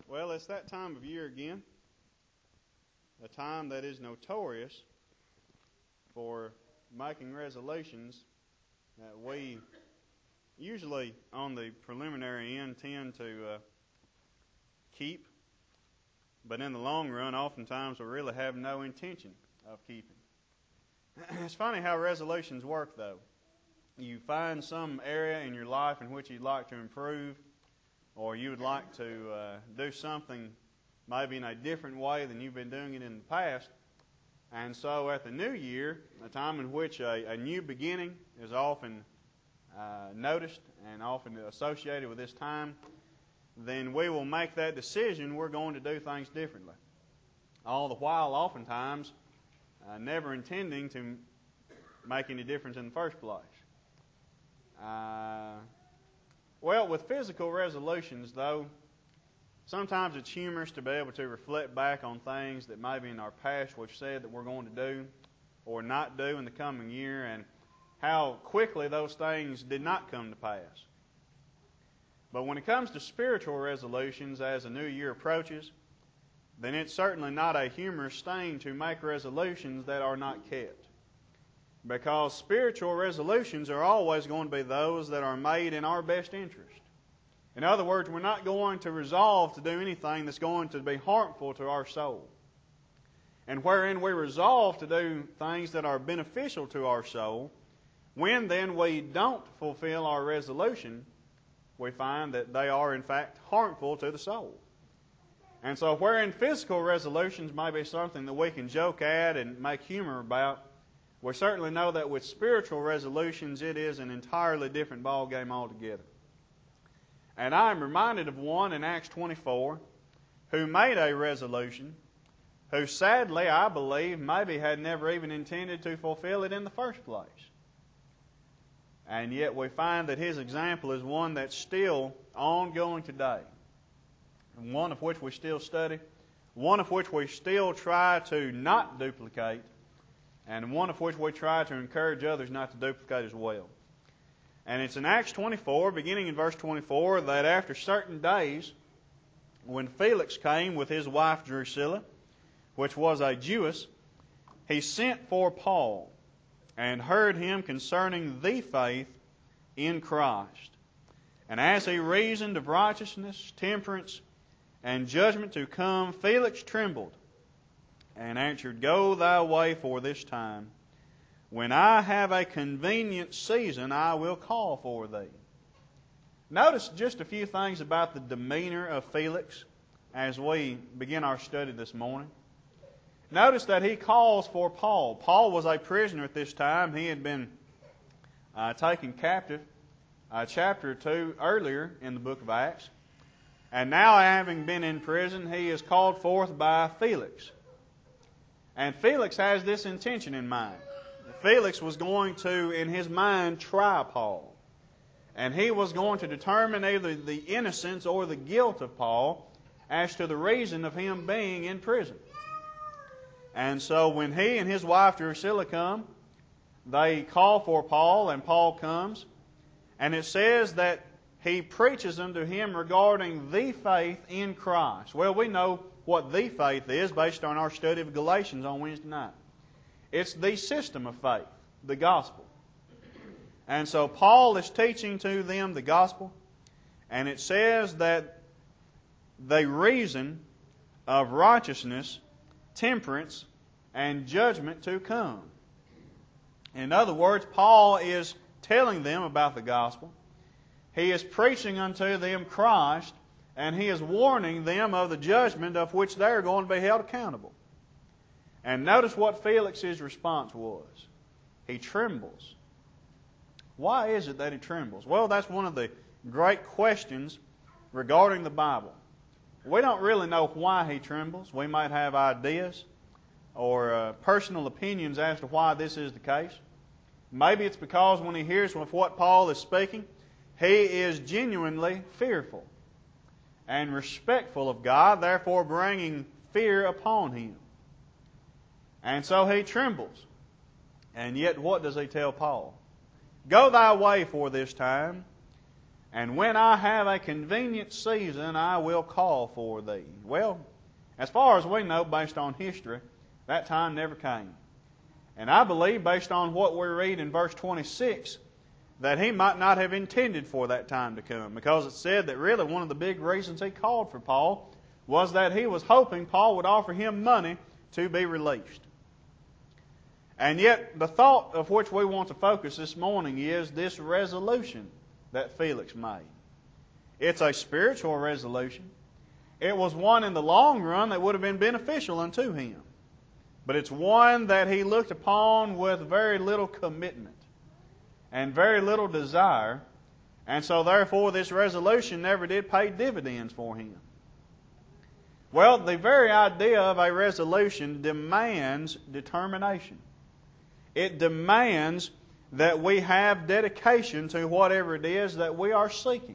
Well, it's that time of year again, a time that is notorious for making resolutions that we usually on the preliminary end tend to keep, but in the long run oftentimes we really have no intention of keeping. It's funny how resolutions work though. You find some area in your life in which you'd like to improve, or you would like to do something maybe in a different way than you've been doing it in the past. And so at the new year, a time in which a new beginning is often noticed and often associated with this time, then we will make that decision we're going to do things differently. All the while, oftentimes, never intending to make any difference in the first place. Well, with physical resolutions, though, sometimes it's humorous to be able to reflect back on things that maybe in our past we've said that we're going to do or not do in the coming year, and how quickly those things did not come to pass. But when it comes to spiritual resolutions as a new year approaches, then it's certainly not a humorous thing to make resolutions that are not kept. Because spiritual resolutions are always going to be those that are made in our best interest. In other words, we're not going to resolve to do anything that's going to be harmful to our soul. And wherein we resolve to do things that are beneficial to our soul, when then we don't fulfill our resolution, we find that they are in fact harmful to the soul. And so wherein physical resolutions may be something that we can joke at and make humor about, we certainly know that with spiritual resolutions it is an entirely different ballgame altogether. And I am reminded of one in Acts 24 who made a resolution, who sadly, I believe, maybe had never even intended to fulfill it in the first place. And yet we find that his example is one that's still ongoing today, and one of which we still study, one of which we still try to not duplicate, and one of which we try to encourage others not to duplicate as well. And it's in Acts 24, beginning in verse 24, that after certain days, when Felix came with his wife Drusilla, which was a Jewess, he sent for Paul and heard him concerning the faith in Christ. And as he reasoned of righteousness, temperance, and judgment to come, Felix trembled and answered, Go thy way for this time. When I have a convenient season, I will call for thee. Notice just a few things about the demeanor of Felix as we begin our study this morning. Notice that he calls for Paul. Paul was a prisoner at this time. He had been taken captive a chapter or two earlier in the book of Acts. And now, having been in prison, he is called forth by Felix. And Felix has this intention in mind. Felix was going to, in his mind, try Paul. And he was going to determine either the innocence or the guilt of Paul as to the reason of him being in prison. And so when he and his wife Drusilla come, they call for Paul, and Paul comes. And it says that he preaches unto him regarding the faith in Christ. Well, we know what the faith is based on our study of Galatians on Wednesday night. It's the system of faith, the gospel. And so Paul is teaching to them the gospel, and it says that they reason of righteousness, temperance, and judgment to come. In other words, Paul is telling them about the gospel. He is preaching unto them Christ, and he is warning them of the judgment of which they are going to be held accountable. And notice what Felix's response was. He trembles. Why is it that he trembles? Well, that's one of the great questions regarding the Bible. We don't really know why he trembles. We might have ideas or personal opinions as to why this is the case. Maybe it's because when he hears of what Paul is speaking, he is genuinely fearful and respectful of God, therefore bringing fear upon him. And so he trembles. And yet what does he tell Paul? Go thy way for this time. and when I have a convenient season, I will call for thee. Well, as far as we know, based on history, that time never came. And I believe, based on what we read in verse 26, that he might not have intended for that time to come, because it said that really one of the big reasons he called for Paul was that he was hoping Paul would offer him money to be released. And yet, the thought of which we want to focus this morning is this resolution that Felix made. It's a spiritual resolution. It was one in the long run that would have been beneficial unto him. But it's one that he looked upon with very little commitment and very little desire, and so therefore this resolution never did pay dividends for him. Well, the very idea of a resolution demands determination. It demands that we have dedication to whatever it is that we are seeking.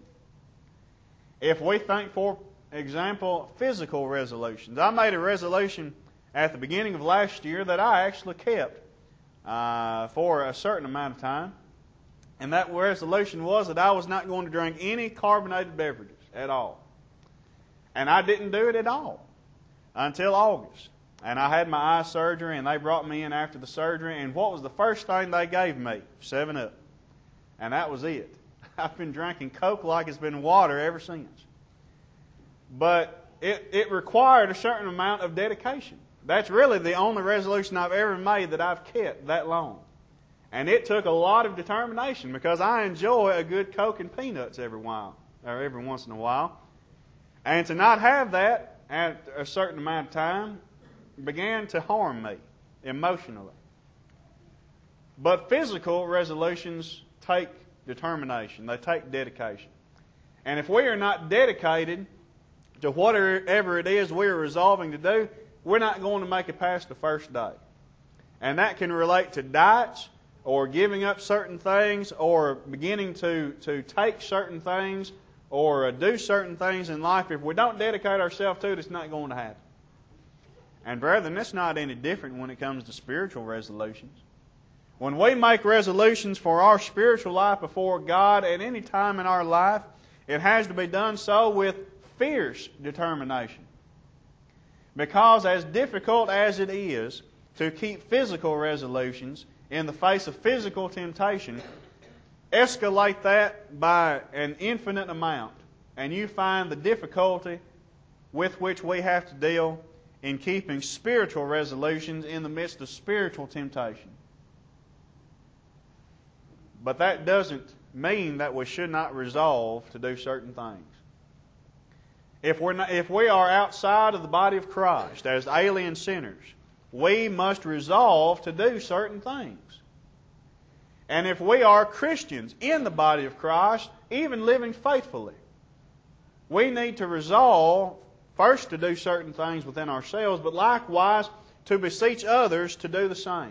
If we think, for example, physical resolutions. I made a resolution at the beginning of last year that I actually kept for a certain amount of time. And that resolution was that I was not going to drink any carbonated beverages at all. And I didn't do it at all until August. And I had my eye surgery, and they brought me in after the surgery. And what was the first thing they gave me? 7-Up. And that was it. I've been drinking Coke like it's been water ever since. But it required a certain amount of dedication. That's really the only resolution I've ever made that I've kept that long. And it took a lot of determination, because I enjoy a good Coke and peanuts every once in a while. And to not have that at a certain amount of time began to harm me emotionally. But physical resolutions take determination. They take dedication. And if we are not dedicated to whatever it is we are resolving to do, we're not going to make it past the first day. And that can relate to diets, or giving up certain things, or beginning to take certain things, or do certain things in life. If we don't dedicate ourselves to it, it's not going to happen. And brethren, it's not any different when it comes to spiritual resolutions. When we make resolutions for our spiritual life before God at any time in our life, it has to be done so with fierce determination. Because as difficult as it is to keep physical resolutions in the face of physical temptation, escalate that by an infinite amount, and you find the difficulty with which we have to deal in keeping spiritual resolutions in the midst of spiritual temptation. But that doesn't mean that we should not resolve to do certain things. If we are outside of the body of Christ as alien sinners, we must resolve to do certain things. And if we are Christians in the body of Christ, even living faithfully, we need to resolve first to do certain things within ourselves, but likewise to beseech others to do the same.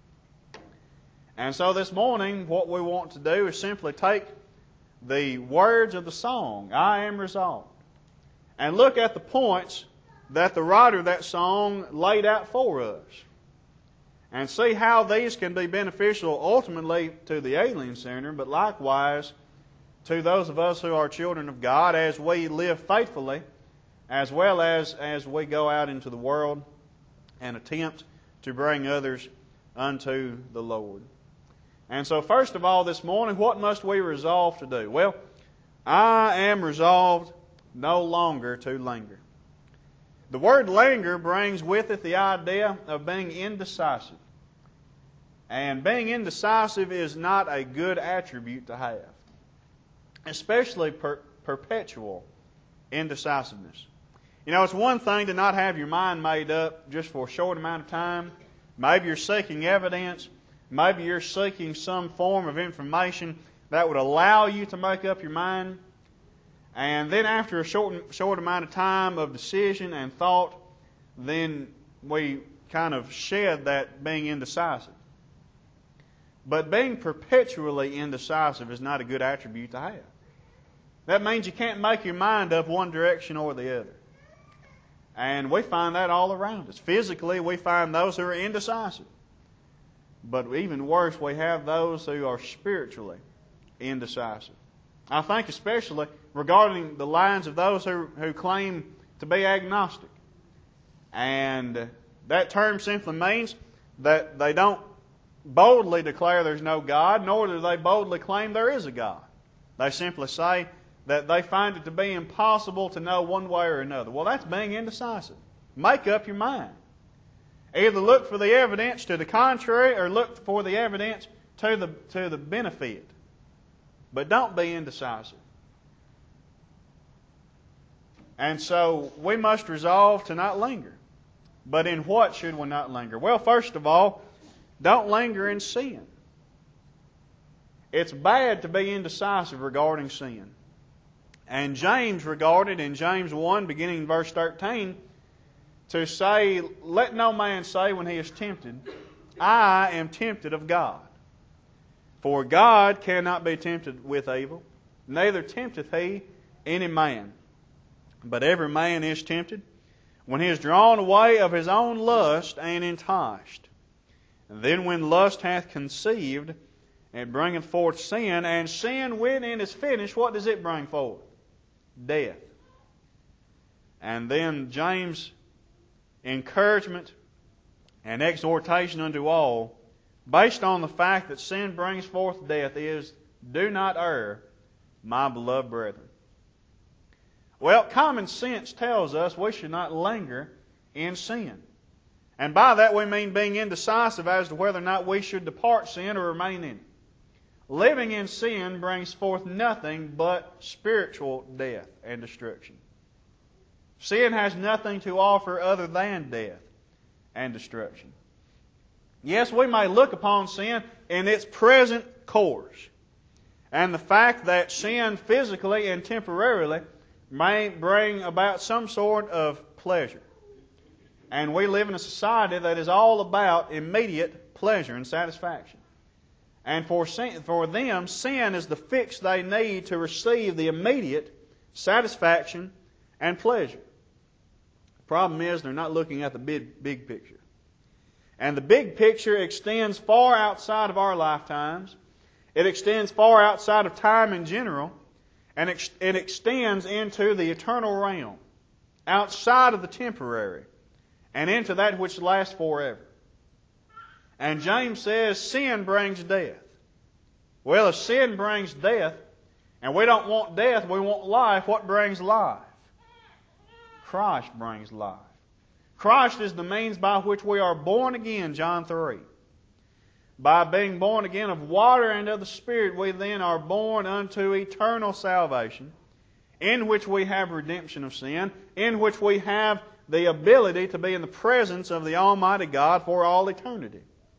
And so this morning, what we want to do is simply take the words of the song, I Am Resolved, and look at the points that the writer of that song laid out for us, and see how these can be beneficial ultimately to the alien sinner, but likewise to those of us who are children of God as we live faithfully, as well as we go out into the world and attempt to bring others unto the Lord. And so first of all this morning, what must we resolve to do? Well, I am resolved no longer to linger. The word linger brings with it the idea of being indecisive. And being indecisive is not a good attribute to have, especially perpetual indecisiveness. You know, it's one thing to not have your mind made up just for a short amount of time. Maybe you're seeking evidence. Maybe you're seeking some form of information that would allow you to make up your mind. And then after a short amount of time of decision and thought, then we kind of shed that being indecisive. But being perpetually indecisive is not a good attribute to have. That means you can't make your mind up one direction or the other. And we find that all around us. Physically, we find those who are indecisive. But even worse, we have those who are spiritually indecisive. I think especially regarding the lines of those who claim to be agnostic. And that term simply means that they don't boldly declare there's no God, nor do they boldly claim there is a God. They simply say that they find it to be impossible to know one way or another. Well, that's being indecisive. Make up your mind. Either look for the evidence to the contrary or look for the evidence to the benefit. But don't be indecisive. And so we must resolve to not linger. But in what should we not linger? Well, first of all, don't linger in sin. It's bad to be indecisive regarding sin. And James regarded in James 1, beginning in verse 13, to say, let no man say when he is tempted, I am tempted of God. For God cannot be tempted with evil, neither tempteth he any man. But every man is tempted when he is drawn away of his own lust and enticed. And then when lust hath conceived, it bringeth forth sin, and sin, when it is finished, what does it bring forth? Death. And then James' encouragement and exhortation unto all, based on the fact that sin brings forth death, is, do not err, my beloved brethren. Well, common sense tells us we should not linger in sin. And by that we mean being indecisive as to whether or not we should depart sin or remain in it. Living in sin brings forth nothing but spiritual death and destruction. Sin has nothing to offer other than death and destruction. Yes, we may look upon sin in its present course, and the fact that sin physically and temporarily may bring about some sort of pleasure. And we live in a society that is all about immediate pleasure and satisfaction. And for them, sin is the fix they need to receive the immediate satisfaction and pleasure. The problem is they're not looking at the big picture. And the big picture extends far outside of our lifetimes. It extends far outside of time in general. And it extends into the eternal realm, outside of the temporary, and into that which lasts forever. And James says sin brings death. Well, if sin brings death, and we don't want death, we want life, what brings life? Christ brings life. Christ is the means by which we are born again, John 3. By being born again of water and of the Spirit, we then are born unto eternal salvation, in which we have redemption of sin, in which we have the ability to be in the presence of the Almighty God for all eternity.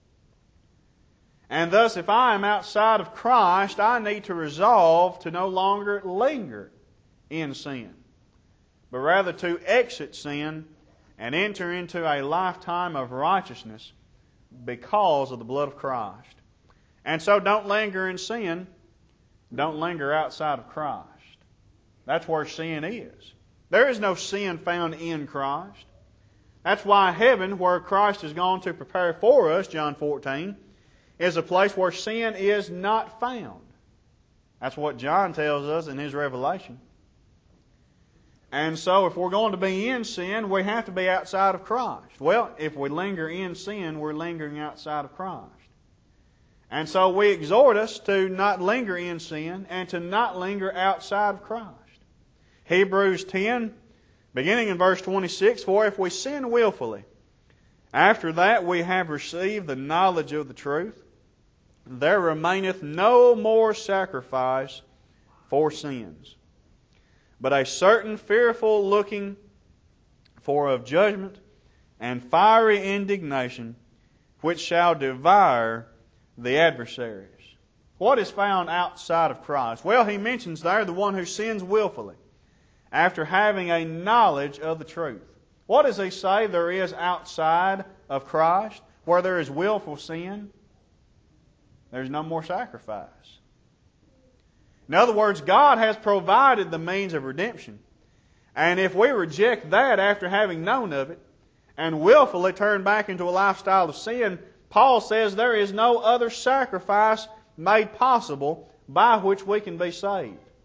And thus, if I am outside of Christ, I need to resolve to no longer linger in sin, but rather to exit sin and enter into a lifetime of righteousness because of the blood of Christ. And so don't linger in sin. Don't linger outside of Christ. That's where sin is. There is no sin found in Christ. That's why heaven, where Christ has gone to prepare for us, John 14, is a place where sin is not found. That's what John tells us in his revelation. And so if we're going to be in sin, we have to be outside of Christ. Well, if we linger in sin, we're lingering outside of Christ. And so we exhort us to not linger in sin and to not linger outside of Christ. Hebrews 10, beginning in verse 26, for if we sin willfully, after that we have received the knowledge of the truth, there remaineth no more sacrifice for sins, but a certain fearful looking for of judgment and fiery indignation, which shall devour the adversaries. What is found outside of Christ? Well, he mentions there the one who sins willfully, after having a knowledge of the truth. What does he say there is outside of Christ, where there is willful sin? There's no more sacrifice. In other words, God has provided the means of redemption. And if we reject that after having known of it, and willfully turn back into a lifestyle of sin, Paul says there is no other sacrifice made possible by which we can be saved.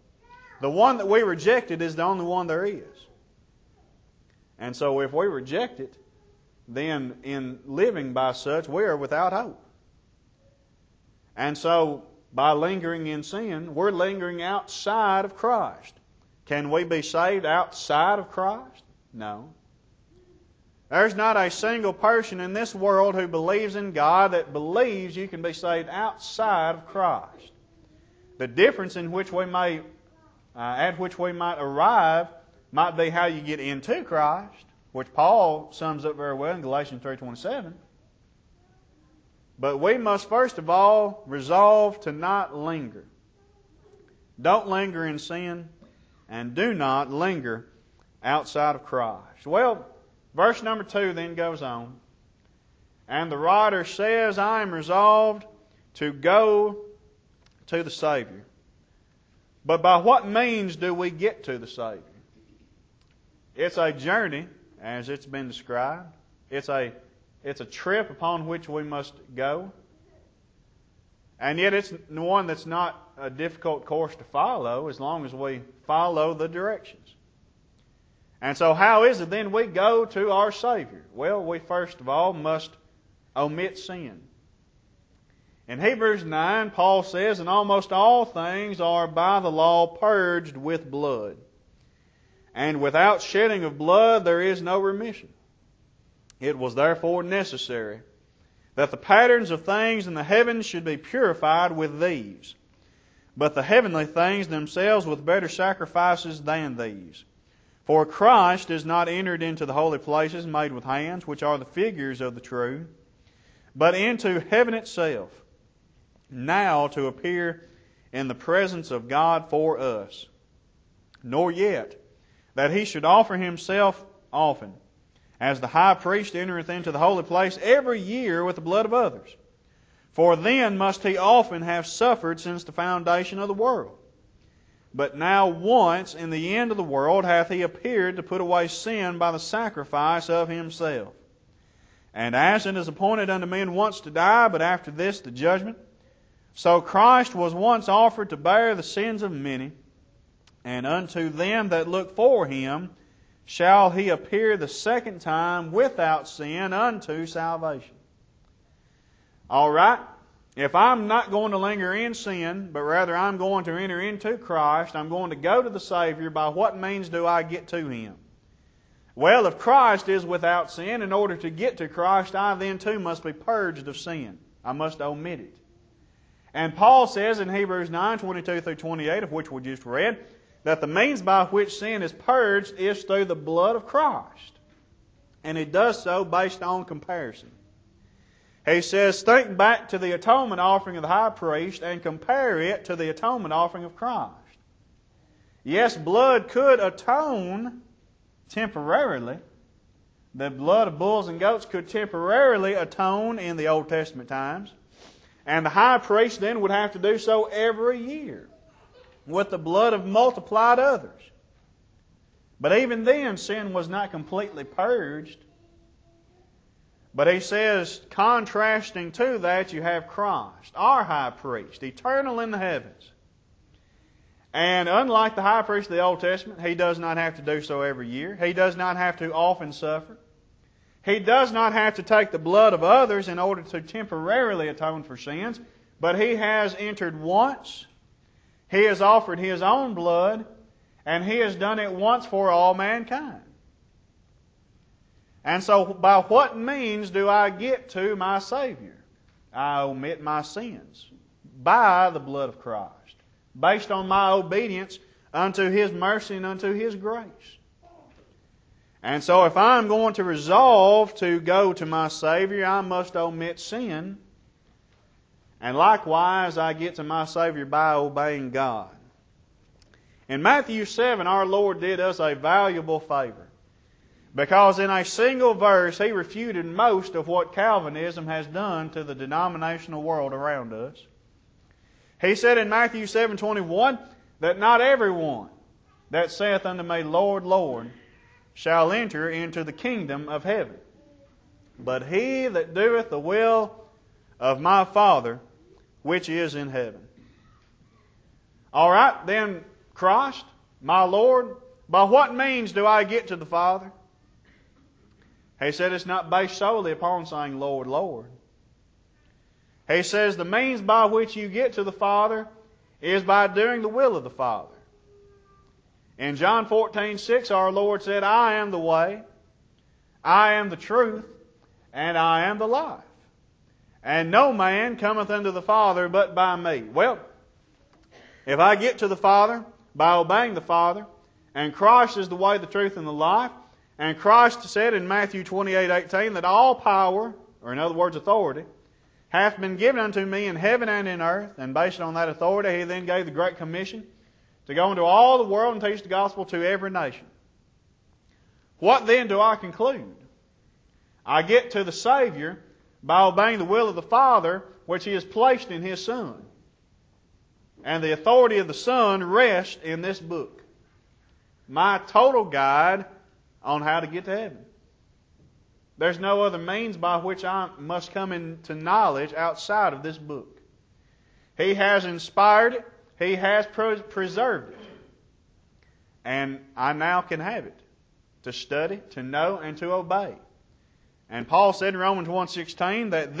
The one that we rejected is the only one there is. And so if we reject it, then in living by such, we are without hope. And so by lingering in sin, we're lingering outside of Christ. Can we be saved outside of Christ? No. There's not a single person in this world who believes in God that believes you can be saved outside of Christ. The difference in which we may, at which we might arrive might be how you get into Christ, which Paul sums up very well in Galatians 3:27. But we must first of all resolve to not linger. Don't linger in sin, and do not linger outside of Christ. Well, verse number 2 then goes on. And the writer says, I am resolved to go to the Savior. But by what means do we get to the Savior? It's a journey, as it's been described. It's a trip upon which we must go. And yet it's one that's not a difficult course to follow as long as we follow the directions. And so how is it then we go to our Savior? Well, we first of all must omit sin. In Hebrews 9, Paul says, and almost all things are by the law purged with blood. And without shedding of blood there is no remission. It was therefore necessary that the patterns of things in the heavens should be purified with these, but the heavenly things themselves with better sacrifices than these. For Christ is not entered into the holy places made with hands, which are the figures of the true, but into heaven itself, now to appear in the presence of God for us. Nor yet that He should offer Himself often, as the high priest entereth into the holy place every year with the blood of others. For then must He often have suffered since the foundation of the world. But now once in the end of the world hath He appeared to put away sin by the sacrifice of Himself. And as it is appointed unto men once to die, but after this the judgment, so Christ was once offered to bear the sins of many, and unto them that look for Him shall He appear the second time without sin unto salvation. All right? If I'm not going to linger in sin, but rather I'm going to enter into Christ, I'm going to go to the Savior, by what means do I get to Him? Well, if Christ is without sin, in order to get to Christ, I then too must be purged of sin. I must omit it. And Paul says in Hebrews 9:22-28, of which we just read, that the means by which sin is purged is through the blood of Christ. And He does so based on comparison. He says, think back to the atonement offering of the high priest and compare it to the atonement offering of Christ. Yes, blood could atone temporarily. The blood of bulls and goats could temporarily atone in the Old Testament times. And the high priest then would have to do so every year with the blood of multiplied others. But even then, sin was not completely purged. But he says, contrasting to that, you have Christ, our high priest, eternal in the heavens. And unlike the high priest of the Old Testament, he does not have to do so every year. He does not have to often suffer. He does not have to take the blood of others in order to temporarily atone for sins. But he has entered once. He has offered His own blood, and He has done it once for all mankind. And so, by what means do I get to my Savior? I omit my sins by the blood of Christ, based on my obedience unto His mercy and unto His grace. And so, if I'm going to resolve to go to my Savior, I must omit sin. And likewise, I get to my Savior by obeying God. In Matthew 7, our Lord did us a valuable favor. Because in a single verse, He refuted most of what Calvinism has done to the denominational world around us. He said in Matthew 7:21 that not everyone that saith unto me, Lord, Lord, shall enter into the kingdom of heaven, but he that doeth the will of my Father which is in heaven. All right, then Christ, My Lord, by what means do I get to the Father? He said it's not based solely upon saying, Lord, Lord. He says the means by which you get to the Father is by doing the will of the Father. In John 14:6, our Lord said, I am the way, I am the truth, and I am the life. And no man cometh unto the Father but by me. Well, if I get to the Father by obeying the Father, and Christ is the way, the truth, and the life, and Christ said in Matthew 28:18 that all power, or in other words authority, hath been given unto me in heaven and in earth, and based on that authority He then gave the Great Commission to go into all the world and teach the gospel to every nation. What then do I conclude? I get to the Savior by obeying the will of the Father, which He has placed in His Son. And the authority of the Son rests in this book. My total guide on how to get to heaven. There's no other means by which I must come into knowledge outside of this book. He has inspired it. He has preserved it. And I now can have it. To study, to know, and to obey. And Paul said in Romans 1:16 that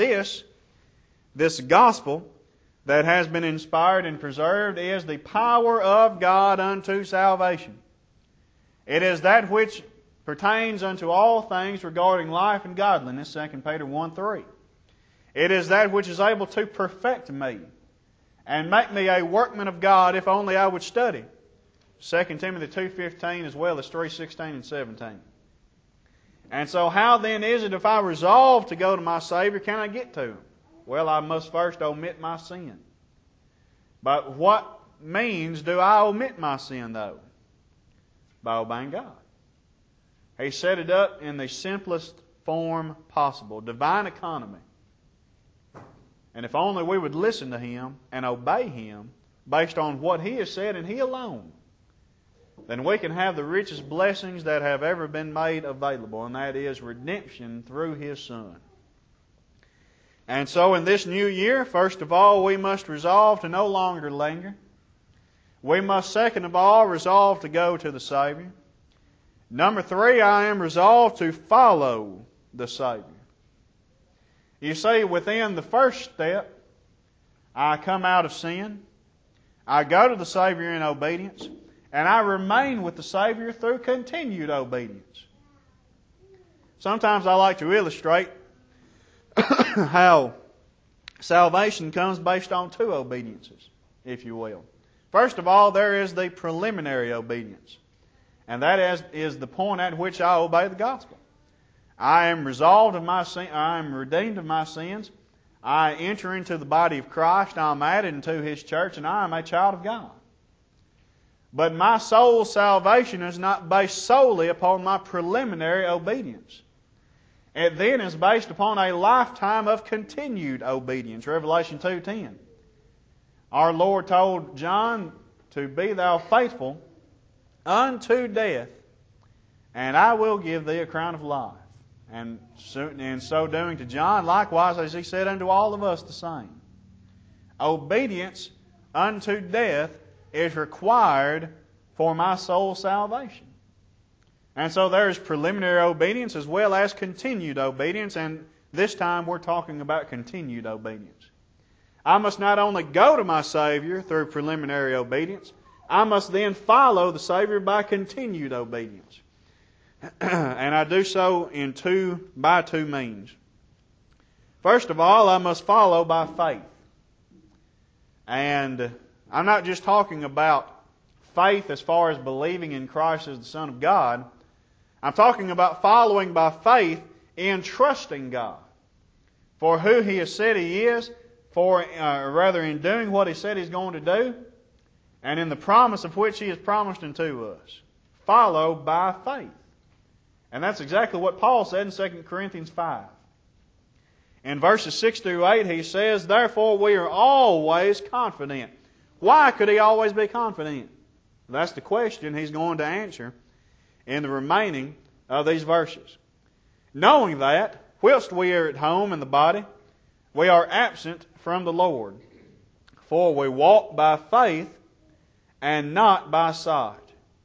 this gospel that has been inspired and preserved is the power of God unto salvation. It is that which pertains unto all things regarding life and godliness, 2 Peter 1:3. It is that which is able to perfect me and make me a workman of God if only I would study. 2 Timothy 2:15 as well as 3:16 and 17. And so how then is it if I resolve to go to my Savior, can I get to Him? Well, I must first omit my sin. But what means do I omit my sin though? By obeying God. He set it up in the simplest form possible. Divine economy. And if only we would listen to Him and obey Him based on what He has said and He alone, then we can have the richest blessings that have ever been made available, and that is redemption through His Son. And so in this new year, first of all, we must resolve to no longer linger. We must, second of all, resolve to go to the Savior. Number 3, I am resolved to follow the Savior. You see, within the first step, I come out of sin, I go to the Savior in obedience, and I remain with the Savior through continued obedience. Sometimes I like to illustrate how salvation comes based on 2 obediences, if you will. First of all, there is the preliminary obedience. And that is the point at which I obey the gospel. I am resolved of my sin, I am redeemed of my sins. I enter into the body of Christ. I am added into His church, and I am a child of God. But my soul's salvation is not based solely upon my preliminary obedience. It then is based upon a lifetime of continued obedience. Revelation 2:10. Our Lord told John to be thou faithful unto death, and I will give thee a crown of life. And in so doing to John, likewise, as He said unto all of us the same. Obedience unto death is required for my soul's salvation. And so there is preliminary obedience as well as continued obedience, and this time we're talking about continued obedience. I must not only go to my Savior through preliminary obedience, I must then follow the Savior by continued obedience. And I do so by two means. First of all, I must follow by faith. And I'm not just talking about faith as far as believing in Christ as the Son of God. I'm talking about following by faith in trusting God for who He has said He is, in doing what He said He's going to do, and in the promise of which He has promised unto us. Follow by faith. And that's exactly what Paul said in 2 Corinthians 5. In verses 6 through 8, he says, therefore we are always confident. Why could he always be confident? That's the question he's going to answer in the remaining of these verses. Knowing that, whilst we are at home in the body, we are absent from the Lord. For we walk by faith and not by sight.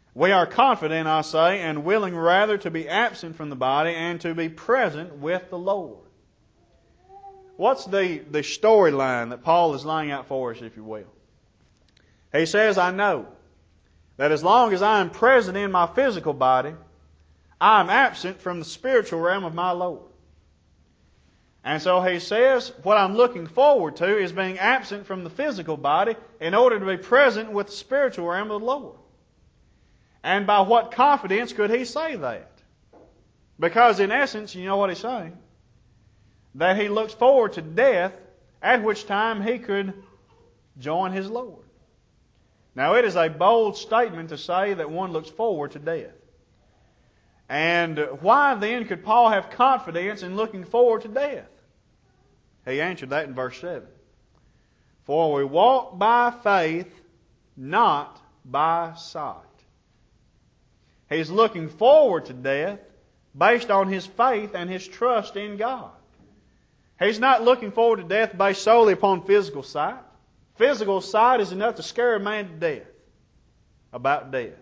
We are confident, I say, and willing rather to be absent from the body and to be present with the Lord. What's the storyline that Paul is laying out for us, if you will? He says, I know that as long as I am present in my physical body, I am absent from the spiritual realm of my Lord. And so he says, what I'm looking forward to is being absent from the physical body in order to be present with the spiritual realm of the Lord. And by what confidence could he say that? Because in essence, you know what he's saying? That he looks forward to death, at which time he could join his Lord. Now it is a bold statement to say that one looks forward to death. And why then could Paul have confidence in looking forward to death? He answered that in verse 7. For we walk by faith, not by sight. He's looking forward to death based on his faith and his trust in God. He's not looking forward to death based solely upon physical sight. Physical sight is enough to scare a man to death about death.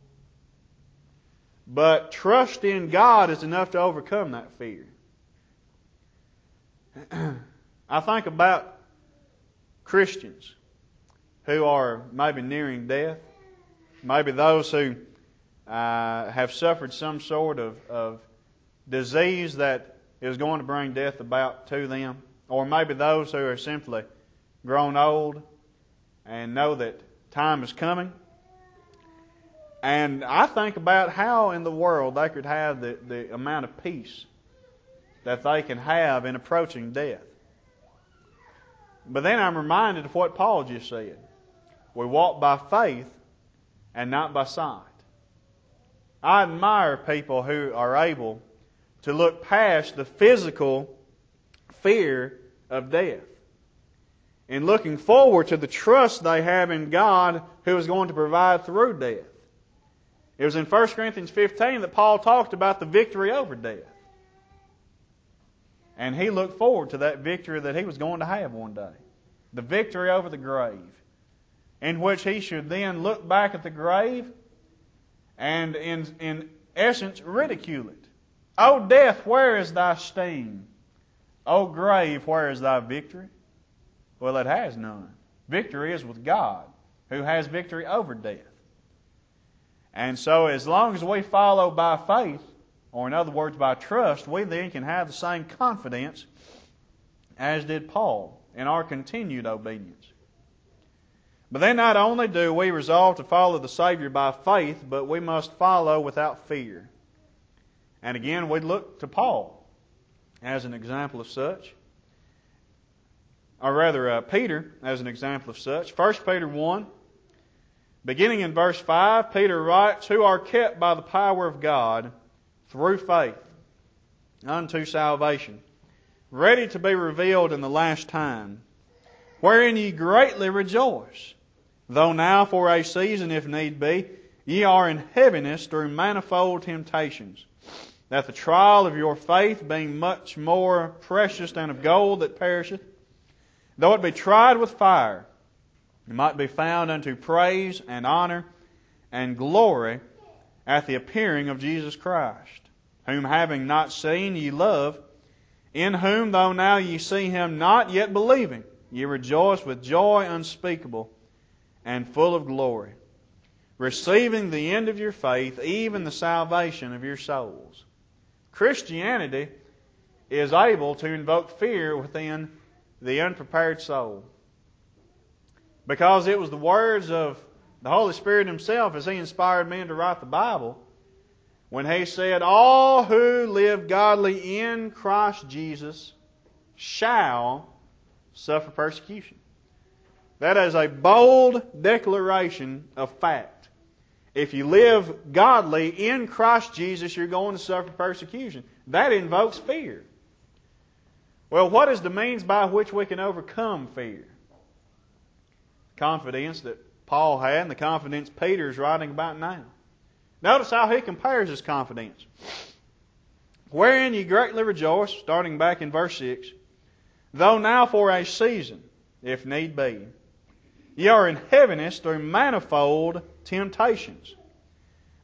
But trust in God is enough to overcome that fear. I think about Christians who are maybe nearing death, maybe those who have suffered some sort of disease that is going to bring death about to them, or maybe those who are simply grown old and know that time is coming. And I think about how in the world they could have the amount of peace that they can have in approaching death. But then I'm reminded of what Paul just said. We walk by faith and not by sight. I admire people who are able to look past the physical fear of death and looking forward to the trust they have in God who is going to provide through death. It was in 1 Corinthians 15 that Paul talked about the victory over death. And he looked forward to that victory that he was going to have one day. The victory over the grave, in which he should then look back at the grave and in essence ridicule it. O death, where is thy sting? O grave, where is thy victory? Well, it has none. Victory is with God, who has victory over death. And so as long as we follow by faith, or in other words by trust, we then can have the same confidence as did Paul in our continued obedience. But then not only do we resolve to follow the Savior by faith, but we must follow without fear. And again, we look to Paul as an example of such. Or rather, Peter as an example of such. 1 Peter 1, beginning in verse 5, Peter writes, who are kept by the power of God through faith unto salvation, ready to be revealed in the last time, wherein ye greatly rejoice, though now for a season, if need be, ye are in heaviness through manifold temptations, that the trial of your faith, being much more precious than of gold that perisheth, though it be tried with fire, it might be found unto praise and honor and glory at the appearing of Jesus Christ, whom having not seen ye love, in whom though now ye see Him not, yet believing, ye rejoice with joy unspeakable and full of glory, receiving the end of your faith, even the salvation of your souls. Christianity is able to invoke fear within the unprepared soul, because it was the words of the Holy Spirit Himself as He inspired men to write the Bible, when He said, all who live godly in Christ Jesus shall suffer persecution. That is a bold declaration of fact. If you live godly in Christ Jesus, you're going to suffer persecution. That invokes fear. Well, what is the means by which we can overcome fear? Confidence that Paul had and the confidence Peter is writing about now. Notice how he compares his confidence. Wherein ye greatly rejoice, starting back in verse 6, though now for a season, if need be, ye are in heaviness through manifold temptations.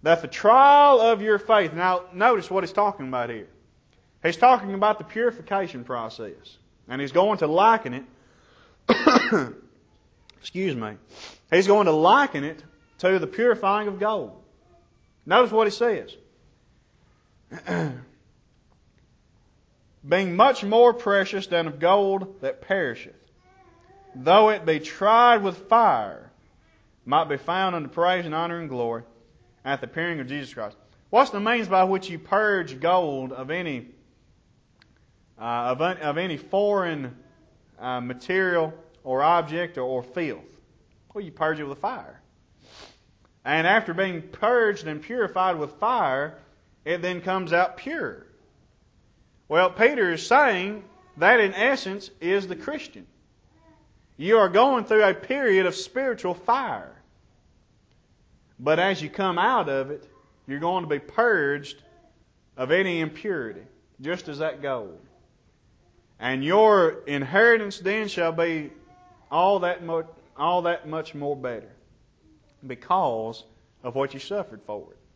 that the trial of your faith, now notice what he's talking about here. He's talking about the purification process. And he's going to liken it, excuse me, he's going to liken it to the purifying of gold. Notice what he says. Being much more precious than of gold that perisheth, though it be tried with fire, might be found unto praise and honor and glory at the appearing of Jesus Christ. What's the means by which you purge gold of any foreign material or object or filth? Well, you purge it with fire. And after being purged and purified with fire, it then comes out pure. Well, Peter is saying that in essence is the Christian. You are going through a period of spiritual fire. But as you come out of it, you're going to be purged of any impurity, just as that gold. And your inheritance then shall be all that much more better because of what you suffered for it.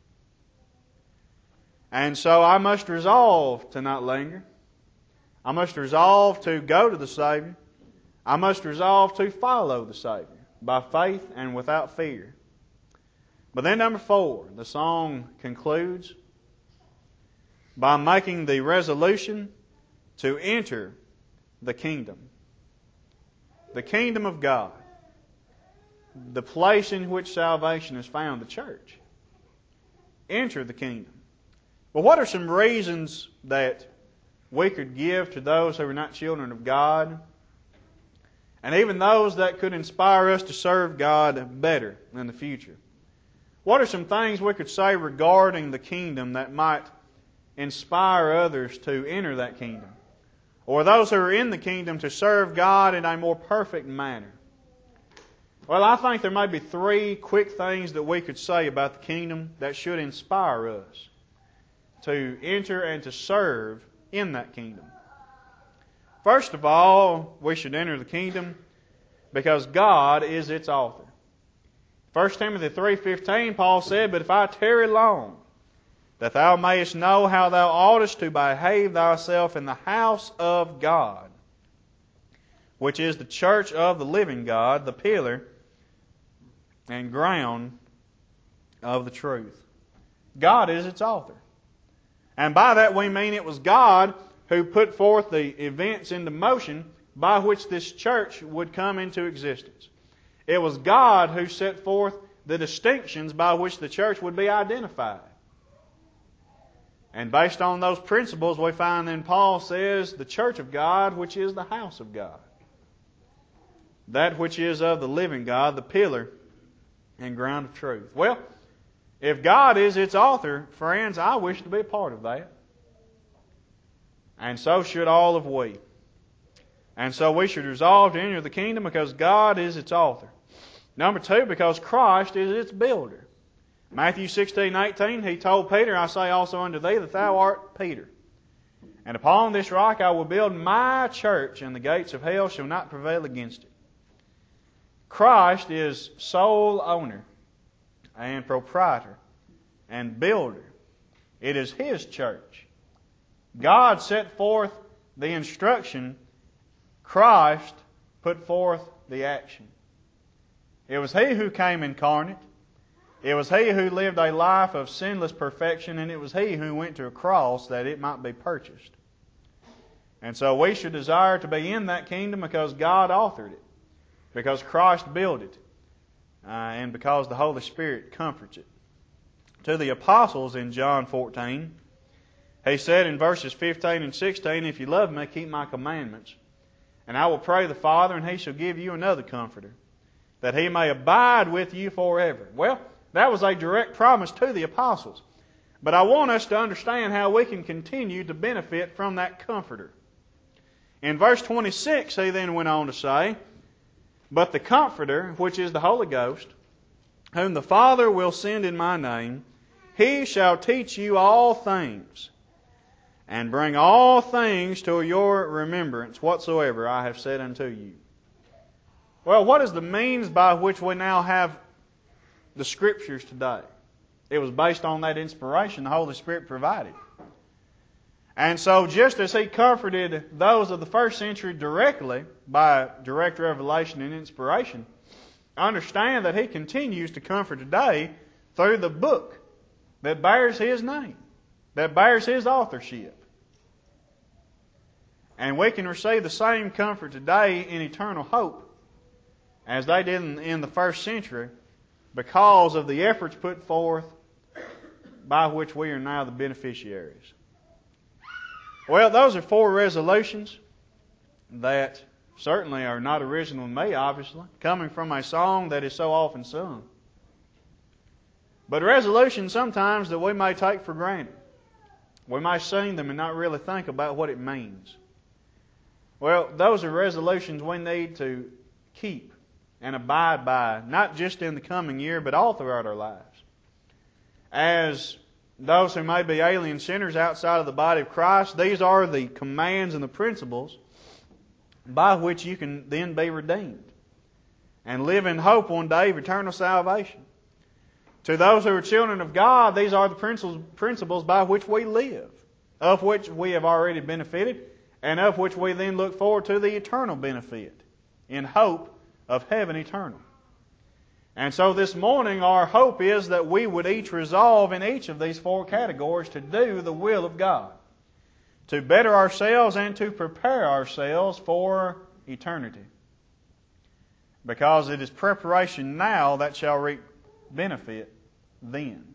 And so I must resolve to not linger. I must resolve to go to the Savior. I must resolve to follow the Savior by faith and without fear. But then number 4, the song concludes by making the resolution to enter the kingdom. The kingdom of God. The place in which salvation is found, the church. Enter the kingdom. Well, what are some reasons that we could give to those who are not children of God, and even those that could inspire us to serve God better in the future? What are some things we could say regarding the kingdom that might inspire others to enter that kingdom? Or those who are in the kingdom to serve God in a more perfect manner? Well, I think there may be 3 quick things that we could say about the kingdom that should inspire us to enter and to serve in that kingdom. First of all, we should enter the kingdom because God is its author. 1 Timothy 3:15, Paul said, "But if I tarry long, that thou mayest know how thou oughtest to behave thyself in the house of God, which is the church of the living God, the pillar and ground of the truth." God is its author. And by that we mean it was God who put forth the events into motion by which this church would come into existence. It was God who set forth the distinctions by which the church would be identified. And based on those principles, we find then Paul says, the church of God, which is the house of God. That which is of the living God, the pillar and ground of truth. Well, if God is its author, friends, I wish to be a part of that. And so should all of we. And so we should resolve to enter the kingdom because God is its author. Number 2, because Christ is its builder. Matthew 16:18, He told Peter, "I say also unto thee that thou art Peter. And upon this rock I will build my church, and the gates of hell shall not prevail against it." Christ is sole owner and proprietor and builder. It is His church. God set forth the instruction. Christ put forth the action. It was He who came incarnate. It was He who lived a life of sinless perfection, and it was He who went to a cross that it might be purchased. And so we should desire to be in that kingdom because God authored it, because Christ built it, and because the Holy Spirit comforts it. To the apostles in John 14, He said in verses 15 and 16, "If you love me, keep my commandments. And I will pray the Father, and He shall give you another Comforter, that He may abide with you forever." Well, that was a direct promise to the apostles. But I want us to understand how we can continue to benefit from that Comforter. In verse 26, He then went on to say, "But the Comforter, which is the Holy Ghost, whom the Father will send in my name, He shall teach you all things, and bring all things to your remembrance whatsoever I have said unto you." Well, what is the means by which we now have the Scriptures today? It was based on that inspiration the Holy Spirit provided. And so just as He comforted those of the first century directly by direct revelation and inspiration, understand that He continues to comfort today through the book that bears His name, that bears His authorship. And we can receive the same comfort today in eternal hope as they did in the first century because of the efforts put forth by which we are now the beneficiaries. Well, those are 4 resolutions that certainly are not original in me, obviously, coming from a song that is so often sung. But resolutions sometimes that we may take for granted. We may sing them and not really think about what it means. Well, those are resolutions we need to keep and abide by, not just in the coming year, but all throughout our lives. As those who may be alien sinners outside of the body of Christ, these are the commands and the principles by which you can then be redeemed and live in hope one day of eternal salvation. To those who are children of God, these are the principles by which we live, of which we have already benefited, and of which we then look forward to the eternal benefit in hope of heaven eternal. And so this morning our hope is that we would each resolve in each of these 4 categories to do the will of God, to better ourselves and to prepare ourselves for eternity. Because it is preparation now that shall reap benefit then.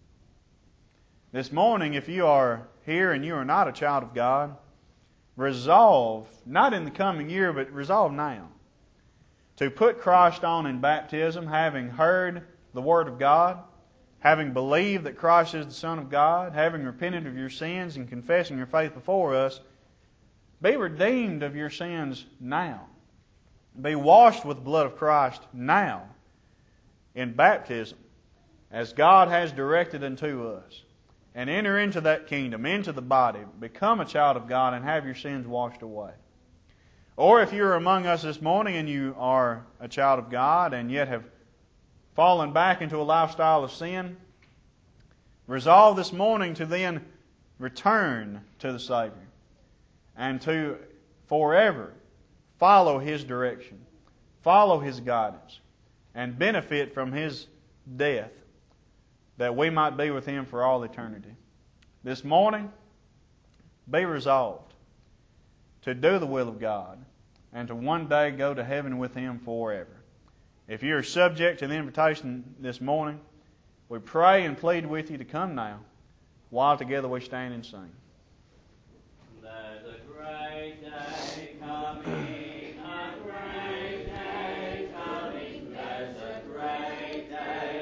This morning, if you are here and you are not a child of God, resolve, not in the coming year, but resolve now, to put Christ on in baptism, having heard the Word of God, having believed that Christ is the Son of God, having repented of your sins and confessing your faith before us. Be redeemed of your sins now. Be washed with the blood of Christ now in baptism, as God has directed unto us. And enter into that kingdom, into the body, become a child of God, and have your sins washed away. Or if you're among us this morning and you are a child of God and yet have fallen back into a lifestyle of sin, resolve this morning to then return to the Savior and to forever follow His direction, follow His guidance, and benefit from His death, that we might be with Him for all eternity. This morning, be resolved to do the will of God and to one day go to heaven with Him forever. If you are subject to the invitation this morning, we pray and plead with you to come now while together we stand and sing.